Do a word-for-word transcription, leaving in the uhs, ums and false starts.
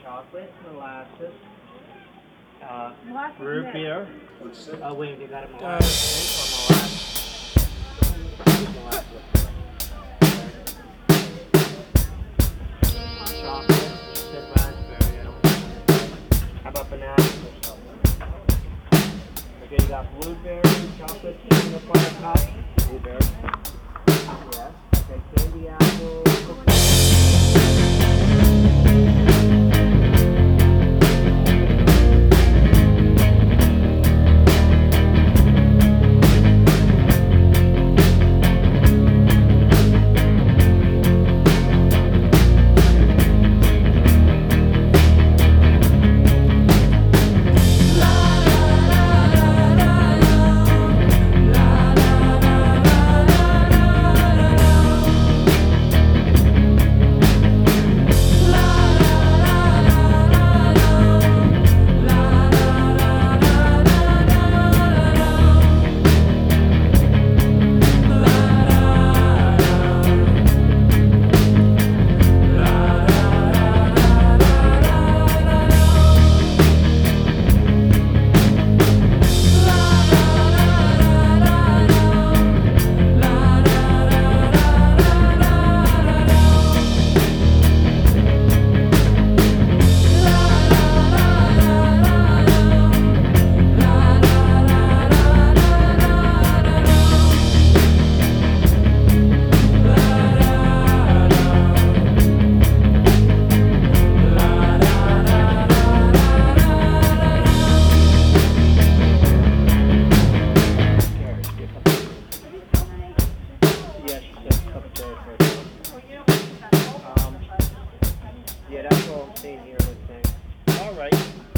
chocolate, molasses, uh, Molasses root mix. beer. Oh, wait, you got a Uh, molasses or molasses? Molasses. Okay. Chocolate, said raspberry. I don't. How about banana or something? Okay, you got blueberry, chocolate, peanut butter cup. Blueberry. Yes. Okay, candy apple, cookie. Yeah, she said cup of cherry first. Um, yeah, that's all I'm seeing here in this thing. all right.